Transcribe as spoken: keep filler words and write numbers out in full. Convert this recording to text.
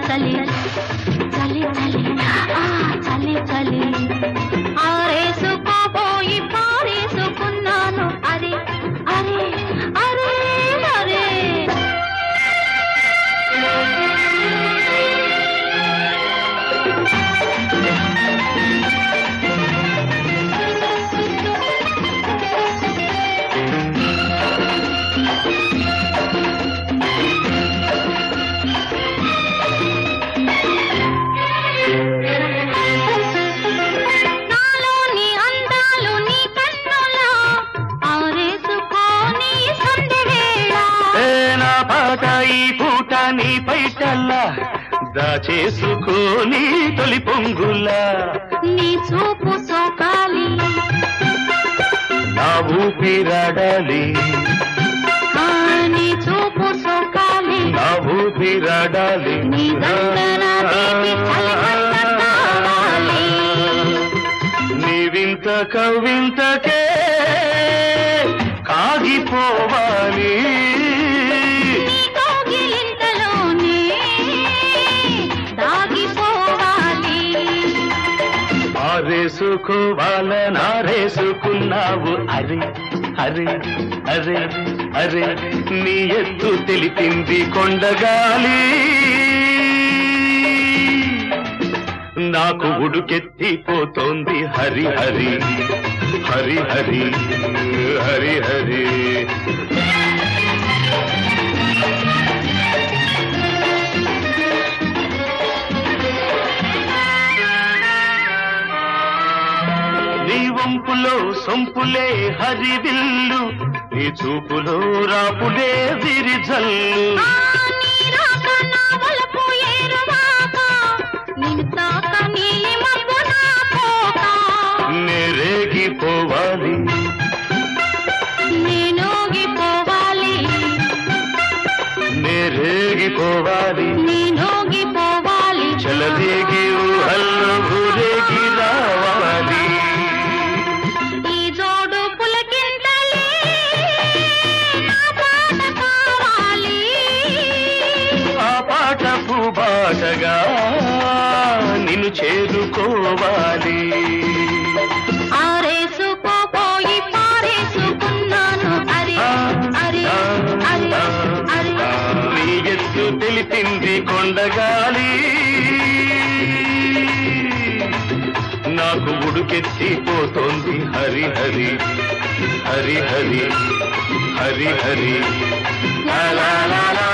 చలి చలి చలి ఆ చలి చలి ఆరేసుకోపోయి పారేసుకున్నాను అరే అరే అరే అరే ఈ పూట నీ పైటల్లా దాచేసుకోని తొలి పొంగులా నీ చూపు సోకాలి నా ఊపిరాడాలి నీ చూపు సోకాలి నా ఊపిరాడాలి నీ గంగన తీపి చలిమంట కావాలి నీ వింత కవింతకే కాగిపోవాలి ఆరేసుకోవాలనారేసుకున్నావు అరే అరే అరే అరే నీ ఎత్తు తెలిపింది కొండగాలి నాకు ఉడుకెత్తిపోతోంది హరి హరి హరి హరి హరి హరి నీ వంపులో సొంపులే హరివిల్లు నీ చూపులో రాపులే విరిజల్లు నేరేగిపోవాలి నేనోగిపోవాలి నేరేగిపోవాలి నేనోగిపోవాలి చలదేగి ఊహల్లో ఊరేగి రావాలి ఈ జోడు పులకింతలే నా పాట కావాలి ఆ పాట పూబాటగా నిన్ను చేరుకోవాలి ఆరేసుకోపోయి పారేసుకున్నాను అరే అరే అరే అరే నీ ఎత్తు తెలిపింది కొండగాలి నాకు ఉడుకెత్తిపోతోంది హరి హరి హరి హరి హరి హరి లా లా లా లా